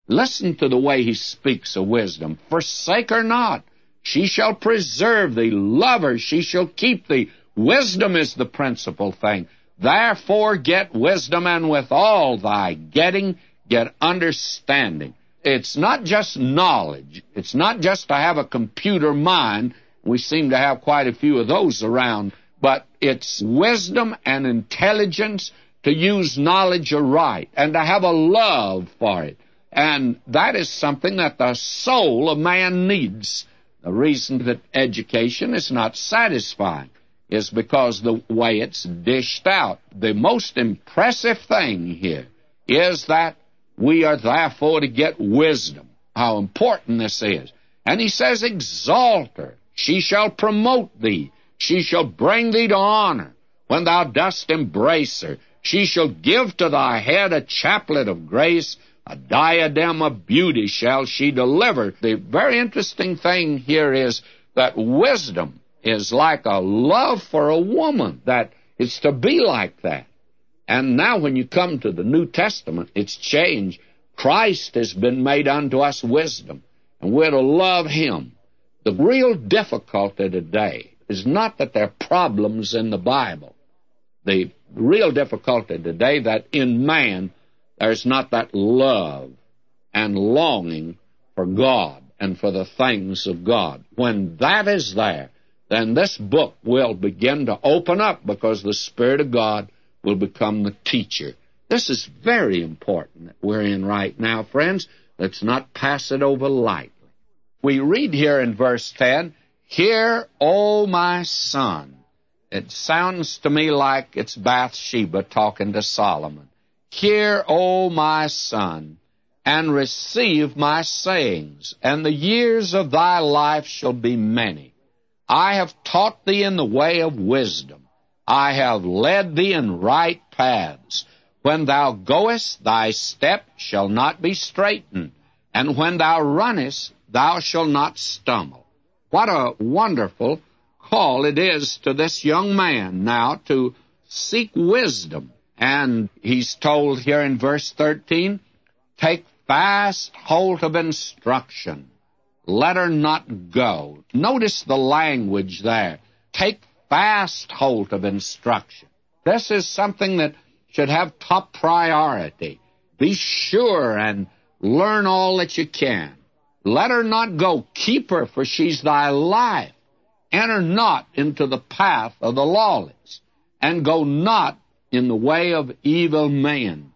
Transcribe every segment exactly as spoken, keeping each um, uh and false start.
Listen to the way he speaks of wisdom. Forsake her not. She shall preserve thee. Love her. She shall keep thee. Wisdom is the principal thing. Therefore get wisdom, and with all thy getting, get understanding. It's not just knowledge. It's not just to have a computer mind. We seem to have quite a few of those around. But it's wisdom and intelligence to use knowledge aright and to have a love for it. And that is something that the soul of man needs. The reason that education is not satisfying is because the way it's dished out. The most impressive thing here is that we are therefore to get wisdom. How important this is. And he says, exalt her. She shall promote thee. She shall bring thee to honor when thou dost embrace her. She shall give to thy head a chaplet of grace. A diadem of beauty shall she deliver. The very interesting thing here is that wisdom is like a love for a woman, that it's to be like that. And now when you come to the New Testament, it's changed. Christ has been made unto us wisdom, and we're to love him. The real difficulty today is not that there are problems in the Bible. The real difficulty today that in man there's not that love and longing for God and for the things of God. When that is there, then this book will begin to open up, because the Spirit of God will become the teacher. This is very important that we're in right now, friends. Let's not pass it over lightly. We read here in verse ten, Hear, O my son. It sounds to me like it's Bathsheba talking to Solomon. Hear, O my son, and receive my sayings, and the years of thy life shall be many. I have taught thee in the way of wisdom. I have led thee in right paths. When thou goest, thy step shall not be straitened, and when thou runnest, thou shalt not stumble. What a wonderful call it is to this young man now to seek wisdom. And he's told here in verse thirteen, Take fast hold of instruction. Let her not go. Notice the language there. Take fast hold of instruction. This is something that should have top priority. Be sure and learn all that you can. Let her not go. Keep her, for she's thy life. Enter not into the path of the lawless, and go not in the way of evil men.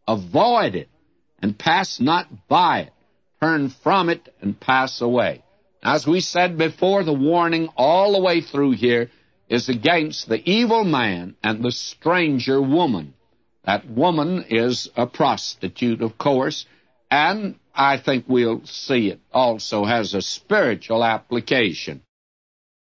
Avoid it, and pass not by it. Turn from it, and pass away. As we said before, the warning all the way through here is against the evil man and the stranger woman. That woman is a prostitute, of course, and I think we'll see it also has a spiritual application.